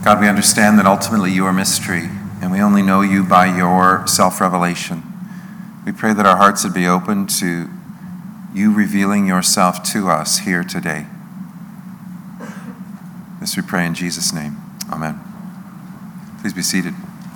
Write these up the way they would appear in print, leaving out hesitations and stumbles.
God, we understand that ultimately you are mystery, and we only know you by your self-revelation. We pray that our hearts would be open to you revealing yourself to us here today. This we pray in Jesus' name. Amen. Please be seated.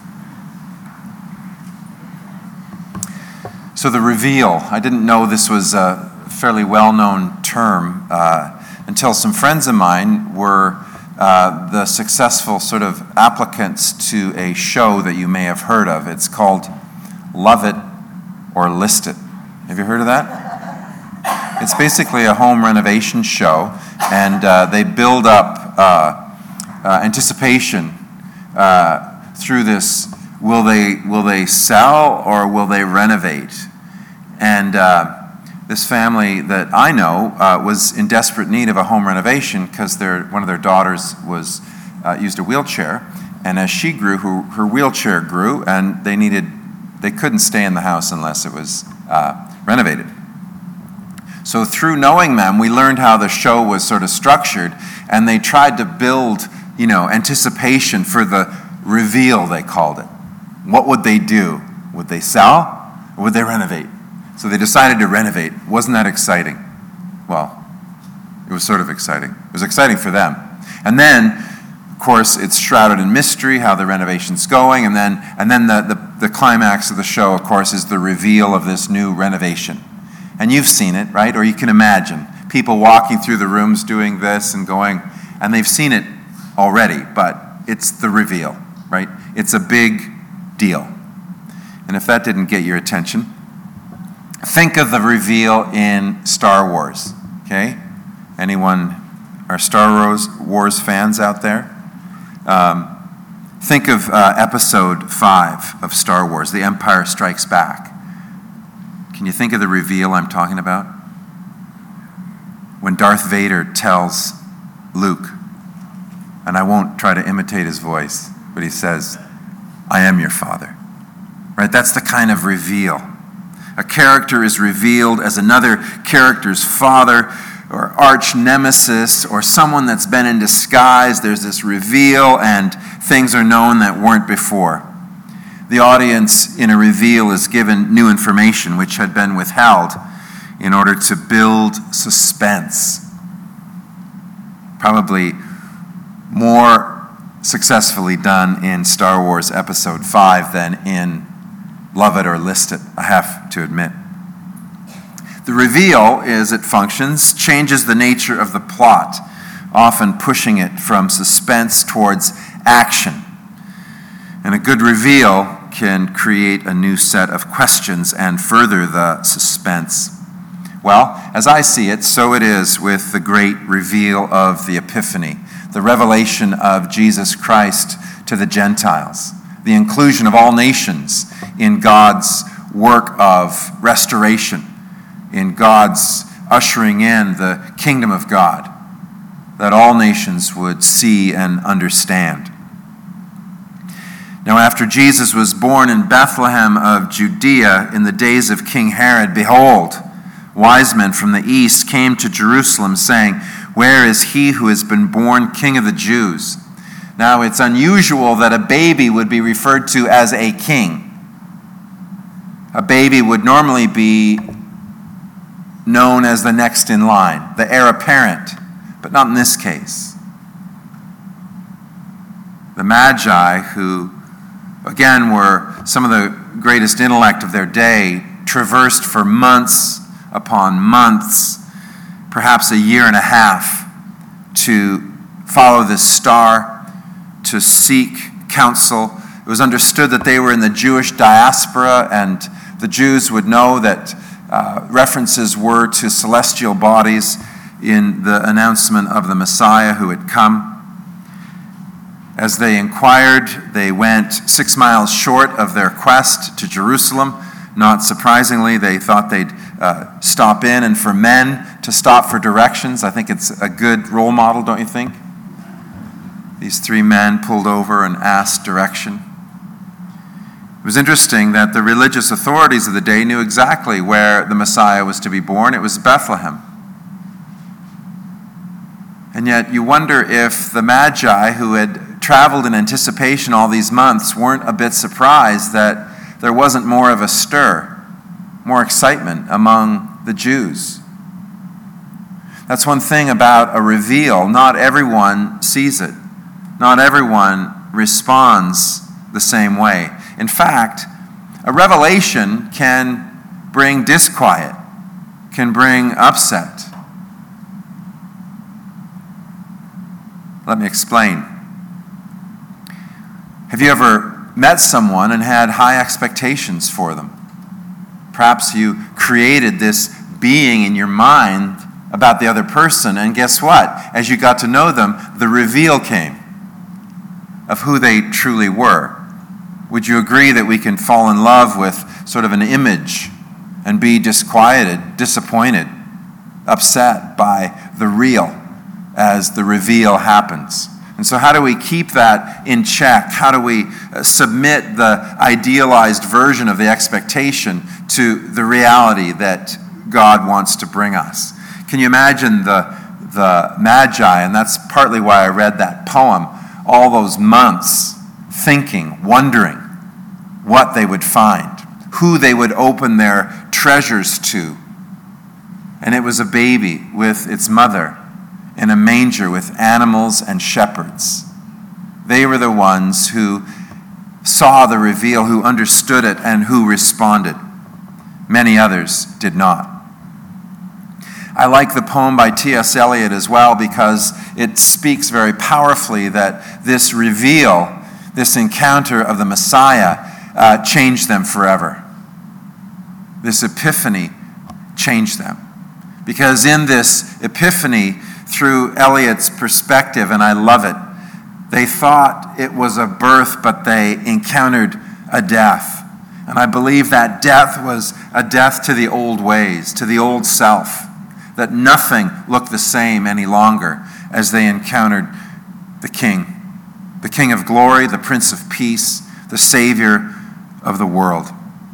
So the reveal, I didn't know this was a fairly well-known term until some friends of mine were the successful sort of applicants to a show that you may have heard of. It's called Love It or List It. Have you heard of that? It's basically a home renovation show, and they build up anticipation through this. Will they sell or will they renovate? And this family that I know was in desperate need of a home renovation because one of their daughters used a wheelchair, and as she grew, her wheelchair grew, and they couldn't stay in the house unless it was renovated. So through knowing them, we learned how the show was sort of structured, and they tried to build, anticipation for the reveal, they called it. What would they do? Would they sell or would they renovate? So they decided to renovate. Wasn't that exciting? Well, it was sort of exciting. It was exciting for them. And then, of course, it's shrouded in mystery how the renovation's going, and then the climax of the show, of course, is the reveal of this new renovation. And you've seen it, right? Or you can imagine people walking through the rooms doing this and going, and they've seen it already, but it's the reveal, right? It's a big deal. And if that didn't get your attention, think of the reveal in Star Wars, okay? Anyone are Star Wars fans out there? Think of episode 5 of Star Wars, The Empire Strikes Back. Can you think of the reveal I'm talking about? When Darth Vader tells Luke, and I won't try to imitate his voice, but he says, "I am your father." Right? That's the kind of reveal. A character is revealed as another character's father or arch nemesis or someone that's been in disguise. There's this reveal and things are known that weren't before. The audience in a reveal is given new information which had been withheld in order to build suspense. Probably more successfully done in Star Wars Episode 5 than in Love It or List It, I have to admit. The reveal, as it functions, changes the nature of the plot, often pushing it from suspense towards action. And a good reveal can create a new set of questions and further the suspense. Well, as I see it, so it is with the great reveal of the Epiphany, the revelation of Jesus Christ to the Gentiles, the inclusion of all nations in God's work of restoration, in God's ushering in the kingdom of God, that all nations would see and understand. Now, after Jesus was born in Bethlehem of Judea in the days of King Herod, behold, wise men from the east came to Jerusalem saying, "Where is he who has been born King of the Jews?" Now, it's unusual that a baby would be referred to as a king. A baby would normally be known as the next in line, the heir apparent, but not in this case. The Magi, who again were some of the greatest intellect of their day, traversed for months upon months, perhaps a year and a half, to follow this star, to seek counsel. It was understood that they were in the Jewish diaspora, and the Jews would know that references were to celestial bodies in the announcement of the Messiah who had come. As they inquired, they went 6 miles short of their quest to Jerusalem. Not surprisingly, they thought they'd stop in, and for men to stop for directions, I think it's a good role model, don't you think? These 3 men pulled over and asked direction. It was interesting that the religious authorities of the day knew exactly where the Messiah was to be born. It was Bethlehem. And yet you wonder if the Magi, who had traveled in anticipation all these months weren't a bit surprised that there wasn't more of a stir, more excitement among the Jews. That's one thing about a reveal. Not everyone sees it. Not everyone responds the same way. In fact, a revelation can bring disquiet, can bring upset. Let me explain. Have you ever met someone and had high expectations for them? Perhaps you created this being in your mind about the other person, and guess what? As you got to know them, the reveal came of who they truly were. Would you agree that we can fall in love with sort of an image and be disquieted, disappointed, upset by the real as the reveal happens? And so how do we keep that in check? How do we submit the idealized version of the expectation to the reality that God wants to bring us? Can you imagine the Magi, and that's partly why I read that poem, all those months thinking, wondering what they would find, who they would open their treasures to. And it was a baby with its mother in a manger with animals and shepherds. They were the ones who saw the reveal, who understood it, and who responded. Many others did not. I like the poem by T.S. Eliot as well because it speaks very powerfully that this reveal, this encounter of the Messiah, changed them forever. This epiphany changed them. Because in this epiphany, through Eliot's perspective, and I love it, they thought it was a birth, but they encountered a death. And I believe that death was a death to the old ways, to the old self, that nothing looked the same any longer as they encountered the King of glory, the Prince of Peace, the Savior of the world.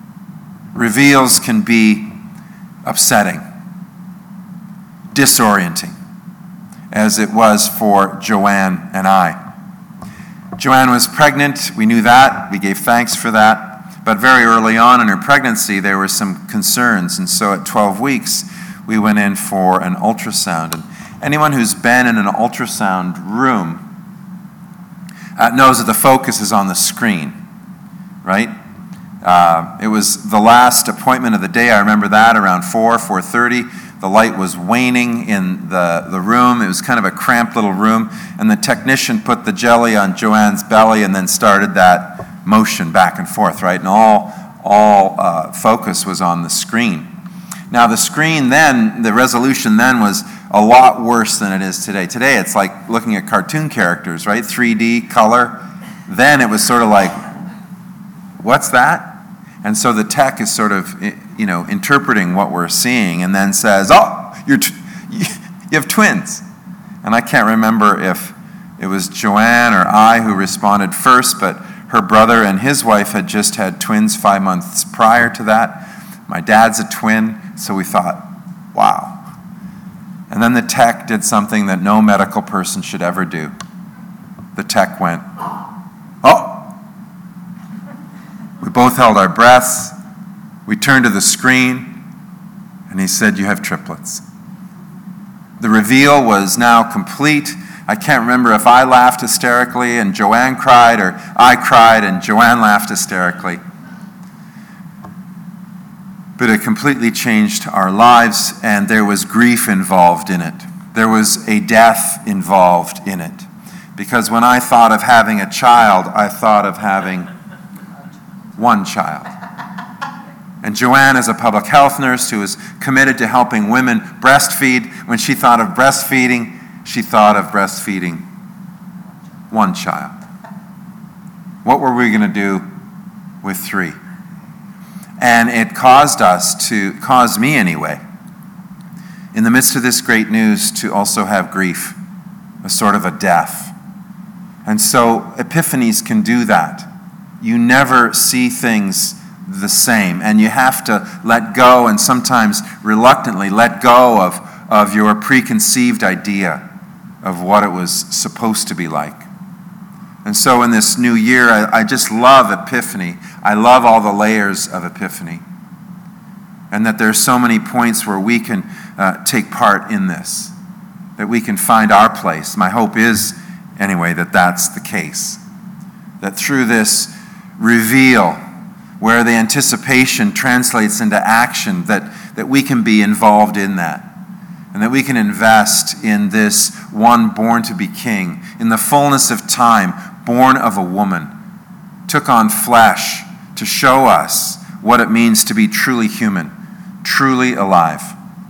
Reveals can be upsetting, disorienting, as it was for Joanne and I. Joanne was pregnant. We knew that. We gave thanks for that. But very early on in her pregnancy, there were some concerns. And so at 12 weeks, we went in for an ultrasound. And anyone who's been in an ultrasound room knows that the focus is on the screen, right? It was the last appointment of the day. I remember that around 4:30. The light was waning in the room. It was kind of a cramped little room. And the technician put the jelly on Joanne's belly and then started that motion back and forth, right? And all focus was on the screen. Now the screen then, the resolution then was a lot worse than it is today. Today it's like looking at cartoon characters, right? 3D, color. Then it was sort of like, what's that? And so the tech is sort of, interpreting what we're seeing and then says, oh, you have twins. And I can't remember if it was Joanne or I who responded first, but her brother and his wife had just had twins 5 months prior to that. My dad's a twin, so we thought, wow. And then the tech did something that no medical person should ever do. The tech went, oh. We both held our breaths. We turned to the screen, and he said, you have triplets. The reveal was now complete. I can't remember if I laughed hysterically and Joanne cried, or I cried and Joanne laughed hysterically. But it completely changed our lives, and there was grief involved in it. There was a death involved in it. Because when I thought of having a child, I thought of having one child. And Joanne is a public health nurse who is committed to helping women breastfeed. When she thought of breastfeeding, she thought of breastfeeding one child. What were we going to do with 3? And it caused me anyway, in the midst of this great news, to also have grief, a sort of a death. And so epiphanies can do that. You never see things the same, and you have to let go, and sometimes reluctantly let go of your preconceived idea of what it was supposed to be like. And so in this new year, I just love Epiphany. I love all the layers of Epiphany. And that there are so many points where we can take part in this, that we can find our place. My hope is, anyway, that that's the case. That through this reveal, where the anticipation translates into action, that we can be involved in that. And that we can invest in this one born to be king, in the fullness of time, born of a woman, took on flesh to show us what it means to be truly human, truly alive.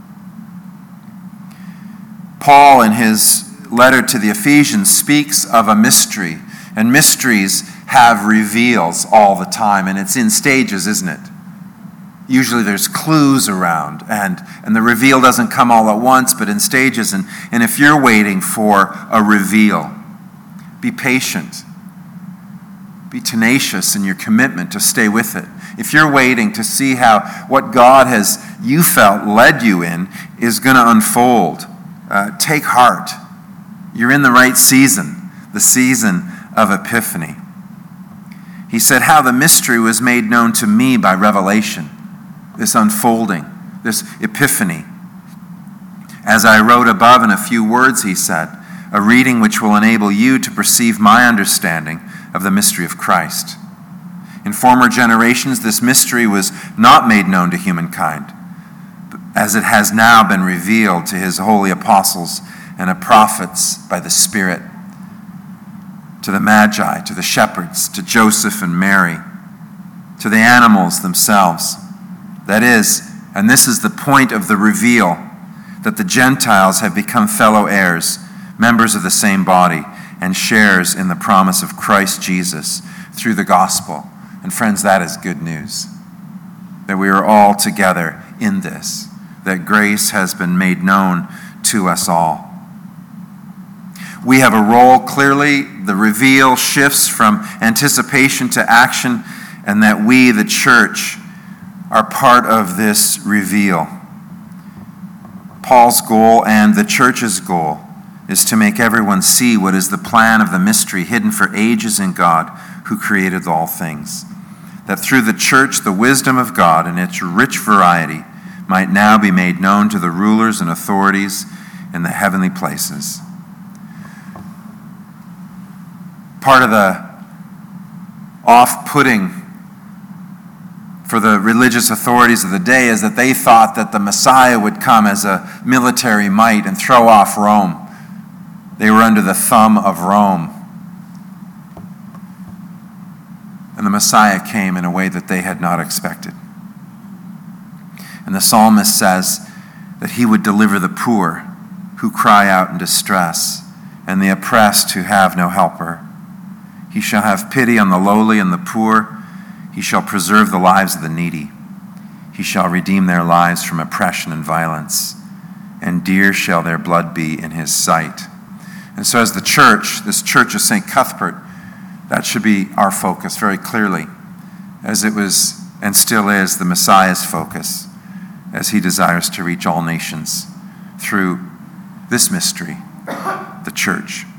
Paul, in his letter to the Ephesians, speaks of a mystery, and mysteries have reveals all the time, and it's in stages, isn't it? Usually there's clues around, and the reveal doesn't come all at once, but in stages. And if you're waiting for a reveal, be patient. Be tenacious in your commitment to stay with it. If you're waiting to see how what God has, you felt, led you in is going to unfold, take heart. You're in the right season, the season of Epiphany. He said, how the mystery was made known to me by revelation. This unfolding, this epiphany. As I wrote above in a few words, he said, a reading which will enable you to perceive my understanding of the mystery of Christ. In former generations, this mystery was not made known to humankind, as it has now been revealed to his holy apostles and prophets by the Spirit, to the Magi, to the shepherds, to Joseph and Mary, to the animals themselves. That is, and this is the point of the reveal, that the Gentiles have become fellow heirs, members of the same body, and shares in the promise of Christ Jesus through the gospel. And friends, that is good news. That we are all together in this. That grace has been made known to us all. We have a role, clearly. The reveal shifts from anticipation to action, and that we, the church, are part of this reveal. Paul's goal and the church's goal is to make everyone see what is the plan of the mystery hidden for ages in God who created all things. That through the church, the wisdom of God in its rich variety might now be made known to the rulers and authorities in the heavenly places. Part of the off-putting for the religious authorities of the day is that they thought that the Messiah would come as a military might and throw off Rome. They were under the thumb of Rome. And the Messiah came in a way that they had not expected. And the psalmist says that he would deliver the poor who cry out in distress, and the oppressed who have no helper. He shall have pity on the lowly and the poor. He shall preserve the lives of the needy. He shall redeem their lives from oppression and violence, and dear shall their blood be in his sight. And so as the church, this church of St. Cuthbert, that should be our focus very clearly, as it was and still is the Messiah's focus, as he desires to reach all nations through this mystery, the church.